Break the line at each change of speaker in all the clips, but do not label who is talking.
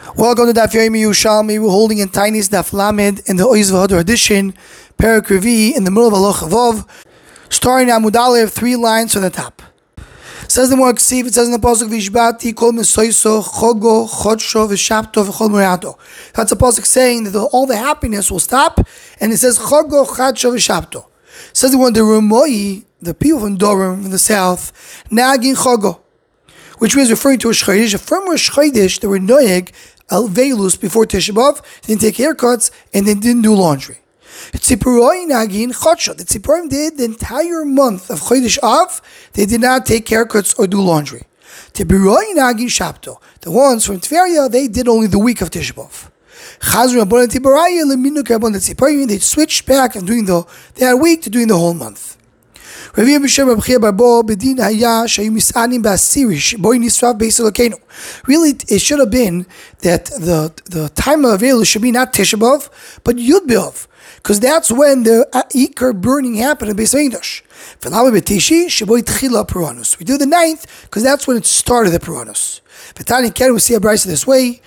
Welcome to Daf Yomi Yerushalmi. We're holding in Tainis Daf Lamed in the Oiz V'Hadar edition, Perek Revi in the middle of Halacha Vav, starting Amud Aleph, 3 lines from the top. Says the Moar Ksiv, it says in the pasuk Vishbati Kol Mesoiso Chogo Chodsho V'Shapto V'Chol Morato. That's a pasuk saying that all the happiness will stop, and it says Chogo Chodsho V'Shapto. Says the one the Rumoi, the people from Dorim from the south, Nagin Chogo, which was referring to a Shchodesh. A former Shchodesh, they were Noyeg Alveilus before Tisha B'Av, they didn't take haircuts, and they didn't do laundry. Tzipuroi Nagin Chodsho. The Tzipurim did the entire month of Chodesh Av, they did not take haircuts or do laundry. Tzipuroi Nagin Shapto. The ones from Tveria, they did only the week of Tisha B'Av. Chazru Rabbanan Tziburaya Leminuk Rabbanan Tzipurim, they switched back and doing that week to doing the whole month. Really, it should have been that the time of Elul should be not Tisha B'Av, but Yud B'Av, because that's when the Iker burning happened in Beis Hamikdash. We do the 9th because that's when it started the Puranus. We see a brayso this way.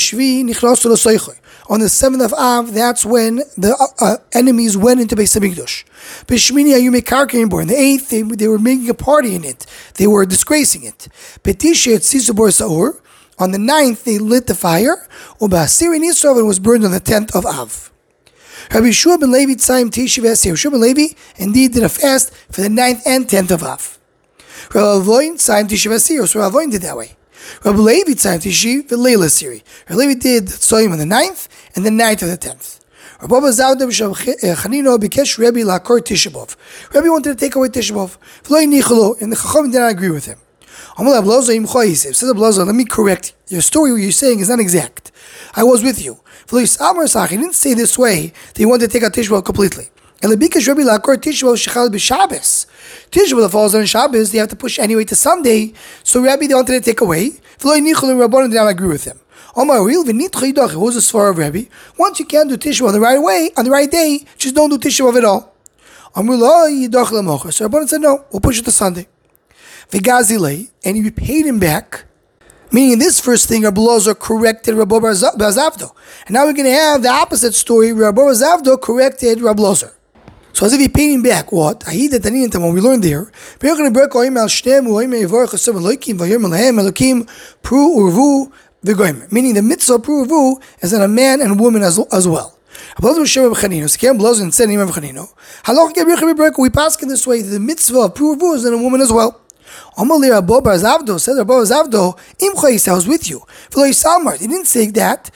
On the 7th of Av, that's when the enemies went into Beis Hamikdash. On the 8th, they were making a party in it. They were disgracing it. On the 9th, they lit the fire. And it was burned on the 10th of Av. Rabbi Yeshua ben Levi Yeshua ben Levi indeed did a fast for the 9th and 10th of Av. Rabbi Avoin so Rabbi Avoin did that way. Rabbi Levi Tishi v'Leila Siri. Rabbi Levi did Tzoyim on the 9th and the 9th of the 10th. Rabbi Zavda Chanino bikesh Rabbi lakor Tisha B'Av. Rabbi wanted to take away Tisha B'Av. V'lo nicholo, and the Chacham did not agree with him. Says Ablazo, let me correct your story. What you're saying is not exact. I was with you. He didn't say this way that he wanted to take out Tisha B'Av completely. And because Rabbi lakor Tisha B'Av shechal b'Shabbos. Tisha B'Av falls on Shabbos, they have to push anyway to Sunday. So Rabbi they wanted to take away. V'lo nicholo, Rabbanan did not agree with him. What was the svar of Rabbi? Once you can't do Tisha B'Av the right way, on the right day, just don't do Tisha B'Av at all. So Rabbanan said, no, we'll push it to Sunday. And he paid him back. Meaning in this first thing, Rabbi Lozer corrected Rabbi Bar Zavdo. And now we're going to have the opposite story, Rabbi Bar Zavdo corrected Rabbi Lozer. So as if he paid him back, what? When we learned there, meaning the mitzvah pru urvu is in a man and woman as well. We pass in this way, the mitzvah of pru urvu is in a woman as well. Said Rabbi Zavdo, I was with you. He didn't say that.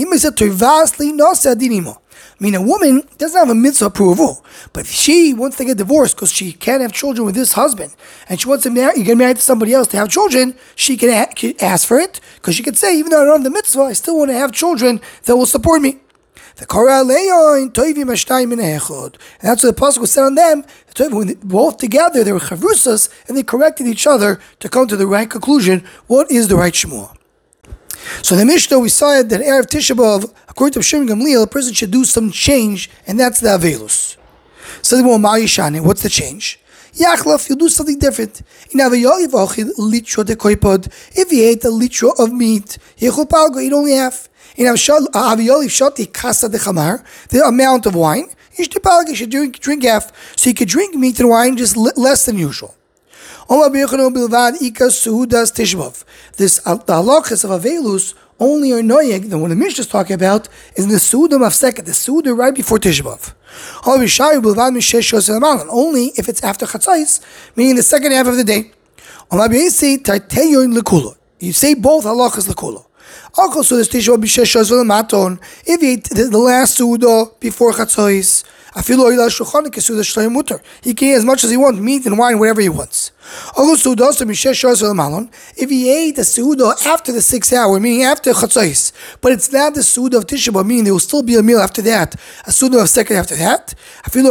Meaning a woman doesn't have a mitzvah approval, but if she wants to get divorced because she can't have children with this husband, and she wants to get married to somebody else to have children, she can ask for it, because she can say, even though I don't have the mitzvah, I still want to have children that will support me. And that's what the pasuk was said on them. When both together, they were chavrusas, and they corrected each other to come to the right conclusion. What is the right shemua? So the Mishnah, we saw that Erev Tisha B'Av, according to Shimon Gamliel, a person should do some change, and that's the Avelus. So what's the change? Yachlaf, you'll do something different. If he ate a litro of meat, he'd only have. The amount of wine, he should drink half. So he could drink meat and wine just less than usual. This the halachas of Avelus only are noyeg. The one the Mishnah is talking about is in the Su'udah of second, the Su'udah right before Tisha B'Av. Only if it's after Chatzais, meaning the second half of the day. You say both halachas l'kulo. Also, this Tisha B'Av if he ate the last Su'udah before Chatzais, he can eat as much as he wants, meat and wine, whatever he wants. If he ate the Su'udah after the 6th hour, meaning after Chatzais, but it's not the Su'udah of Tisha B'Av, meaning there will still be a meal after that, a Su'udah of second after that, he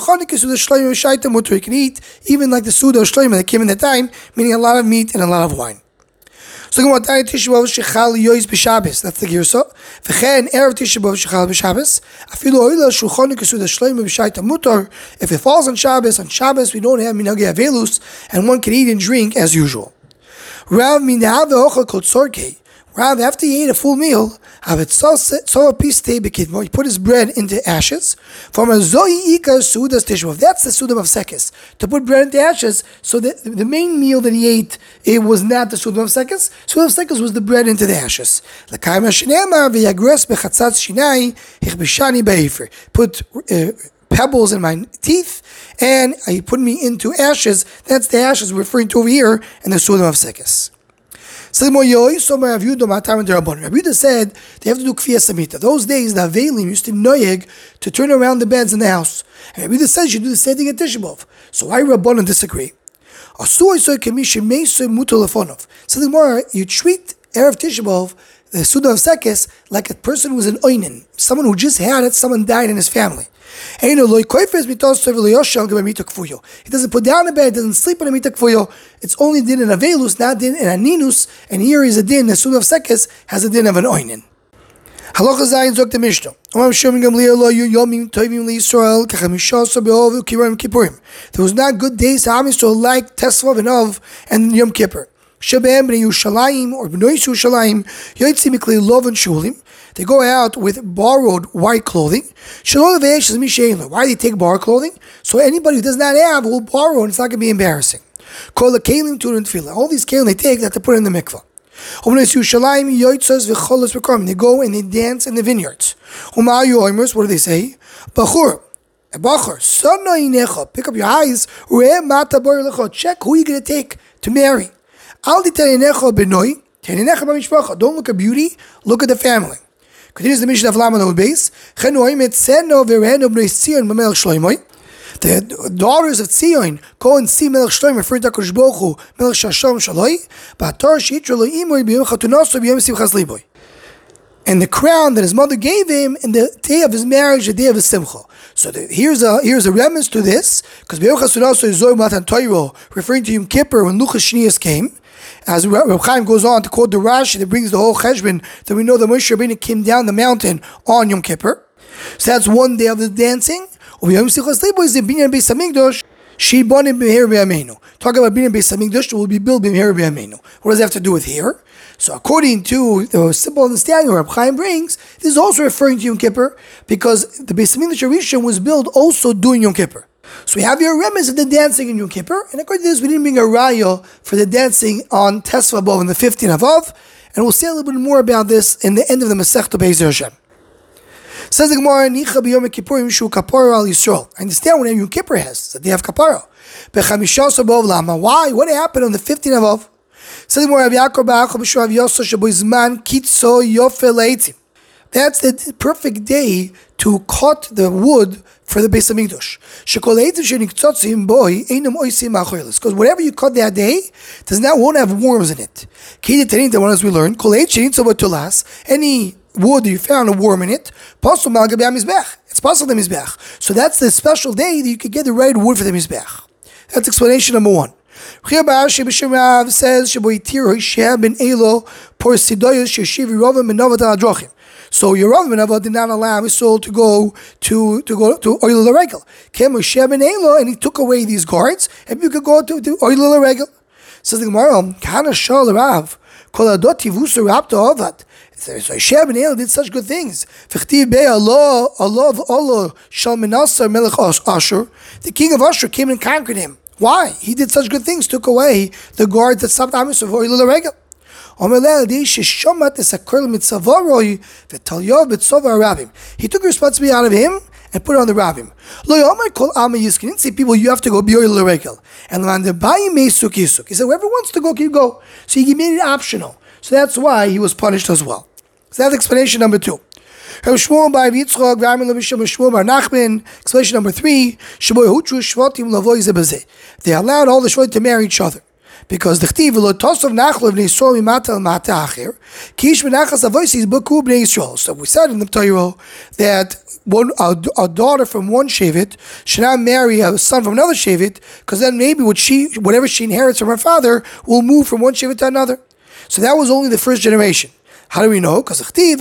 can eat even like the Su'udah of Shlomo that came in the time, meaning a lot of meat and a lot of wine. So that's the Girsa. If it falls on Shabbos we don't have minhagei avelus, and one can eat and drink as usual. Rav, after he ate a full meal, he put his bread into ashes. From a Zoi Ika Sudas Tishbav. That's the Sudam of Sekis. To put bread into ashes, so the main meal that he ate, it was not the Sudam of Sekis. Sudam of Sekis was the bread into the ashes. Put pebbles in my teeth, and he put me into ashes. That's the ashes we're referring to over here in the Sudam of Sekis. Rabbi Yehuda said they have to do kfiyas samita. Those days, the Avelim used to noyeg to turn around the beds in the house. And Rabbi Yehuda says you do the same thing at Tisha B'Av. So why Rabbanan disagree? So the more you treat Erev Tisha B'Av, the Suda of Sekes, like a person who's an oinen, someone who just had it, someone died in his family. He doesn't put down the bed, doesn't sleep on a mita kfuyo. It's only din in avelus, not din in aninus, and here is a din, the Suda of Sekes has a din of an oinen. Halacha Zayin zok the Mishnah. There was not good days to Am Yisrael like Tesvav and Av and Yom Kippur. Shebem b'nei Yushalayim or b'nei Yushalayim yotzim miklei lov and shulim. They go out with borrowed white clothing. Why do they take borrowed clothing? So anybody who does not have will borrow, and it's not going to be embarrassing. All these kelim they take that to put in the mikvah. They go and they dance in the vineyards. What do they say? Bachur, pick up your eyes. Check who you're going to take to marry. Don't look at beauty, look at the family. Continues the Mishnah of Laman base. The daughters of Tzion go and see Melech Shloim, referring to HaKadosh Baruch Hu, Melech Shashom Shaloi, and the crown that his mother gave him in the day of his marriage, the day of his simcha. So here's a remnants to this, because referring to Yom Kippur when Luchas Shnias came. As Reb Chaim goes on to quote the Rashi that brings the whole cheshbon, that we know that Moshe Rabbeinu came down the mountain on Yom Kippur. So that's one day of the dancing. Talk about Binyan Beis Hamikdash that will be built B'mehera B'yameinu. What does that have to do with here? So according to the simple understanding Reb Chaim brings, this is also referring to Yom Kippur because the Beis Hamikdash Rishon was built also during Yom Kippur. So we have your remnants of the dancing in Yom Kippur, and according to this, we didn't bring a raya for the dancing on Tesva B'Av on the 15th of Av, and we'll say a little bit more about this in the end of the Masechta Be'ezer Hashem. Says the Gemara, Nicha b'Yom Kippurim shu kapara al Yisrael. I understand what Yom Kippur has, that they have kapara. B'chamisha b'Av lama. Why? What happened on the 15th of Av? Says the Gemara, Rav Yaakov b'Achov b'Shu Rav Yosef shebo zman kitzo yofel leitzim. That's the perfect day to cut the wood for the Beis Hamikdash. Because whatever you cut that day won't have worms in it. As we learned, any wood that you found a worm in it, it's possible the Mizbech. So that's the special day that you could get the right wood for the Mizbech. That's explanation number one. Says so Yerav ben Ava did not allow his soul to go to Oil L'Regel. Came Moshe ben Elo and he took away these guards, and you could go to Oil L'Regel. Says the Gemara, Kana Shal Rav, Kol Adot Tivusu Rabta Avad. So Moshe ben Elo did such good things. V'chtiv Bei Allah Shal Menasar Melech Ashur. The king of Ashur came and conquered him. Why? He did such good things, took away the guards that stopped Amos of Oil L'Regel. He took responsibility out of him and put it on the rabbim. He didn't say people you have to go b'yoy l'regel. And he said whoever wants to go can go. So he made it optional. So that's why he was punished as well. So that's explanation number two. Explanation number three. They allowed all the shvatim to marry each other. Because the chtiv lo tosov nachlo b'nei Yisrael mimata al mata acher kish v'nachas avosis baku b'nei Yisrael. So we said in the Torah that a daughter from one shavit should not marry a son from another shavit, because then maybe whatever she inherits from her father will move from one shavit to another. So that was only the first generation. How do we know? Because it says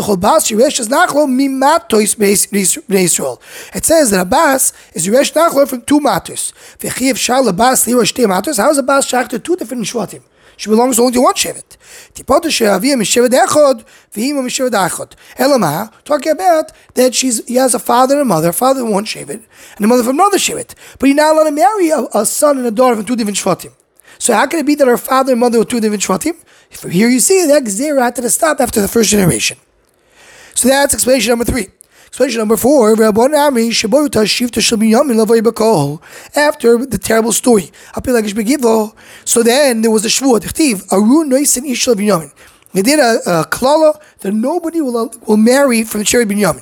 that a bas is Yeresh Nachlo from two matos. How is a bas shach to two different shvatim? She belongs only to one shevet. Tipotu she'aviyah mishevet echad, v'ima mishevet echad. Elama, talking about that he has a father and a mother, a father from one shevet, and a mother from another shevet. But he's not allowed to marry a son and a daughter from two different shvatim. So how can it be that her father and mother were two different shvatim? From here you see that Gezerah had to stop after the first generation. So that's explanation number 3. Explanation number 4, after the terrible story. So then there was a shvuah, they did a klala that nobody will marry from the Shevet Binyamin.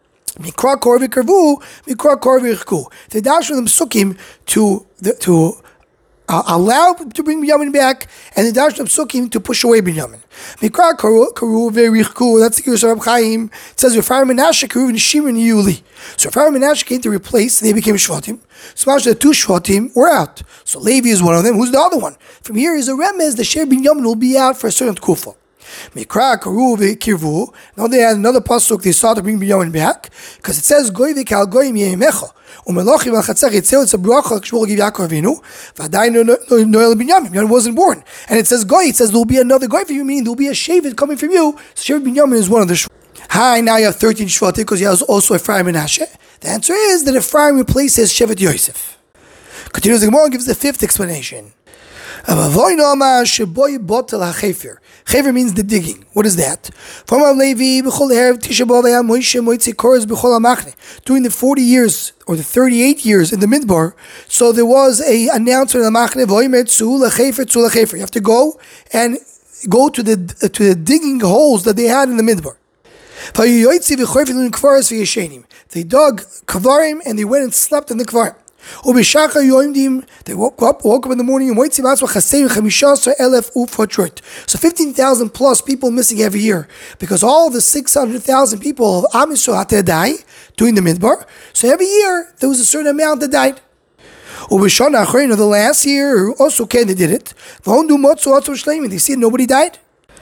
They dashed from the psukim to allow to bring Binyamin back, and the Darshan of Sukkim to push away Binyamin. Mikra karu verichku. That's the Gerus of Rab Chaim. It says Refaim Menashe karu v'nishirin yuli. So Refaim Menashe came to replace. They became Shvatim. So the 2 Shvatim were out. So Levi is one of them. Who's the other one? From here is a remez. The Shevet Binyamin will be out for a certain kufa. Mikra karu v'kirvu. Now they had another pasuk. They started to bring Binyamin back because it says Goy v'kal goyim yemecha. Umelachim al chatzach yitzeu. It's a bracha. Shmuel give Yaakov Avinu. V'adayin noel Binyamin. Binyamin wasn't born, and it says Goy. It says there will be another Goy for you. Meaning there will be a shevet coming from you. So Shevet Binyamin is one of the shvatim. Hi, now you have 13 shvatim because you have also Ephraim and Menashe. The answer is that Ephraim replaces Shevet Yosef. Continues the Gemara and gives the 5th explanation. Chefer means the digging. What is that? During the 40 years or the 38 years in the Midbar, so there was a announcement in the Machne, you have to go to the digging holes that they had in the Midbar. They dug kvarim and they went and slept in the kvarim. They woke up in the morning and so 15,000 plus people missing every year because all the 600,000 people of Am Yisrael had to die during the Midbar. So every year there was a certain amount that died. The last year also they did it. They see nobody died.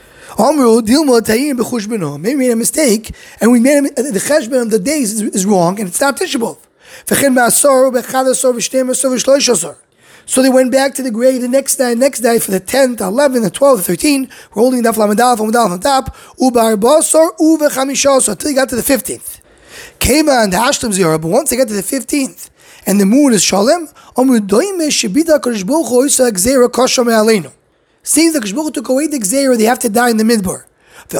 Maybe we made a mistake and we made the cheshbon of the days is wrong and it's not Tisha B'Av. So they went back to the grave the next day for the 10th, 11th, the 12th, the 13th. We're holding Daf Lamed Aleph on top. Until you got to the 15th. Keva and the Ashlam Ziyarah, but once they got to the 15th and the moon is Shalem, seems the Kishbuch took away the Gzeira, they have to die in the Midbar. So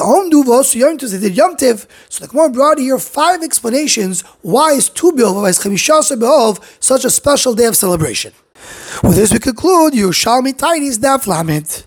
the Gemara brought here 5 explanations why is Tu B'Av, why is Chamishasa B'Av such a special day of celebration. With this we conclude Yerushalmi Tainis Daf Lamed.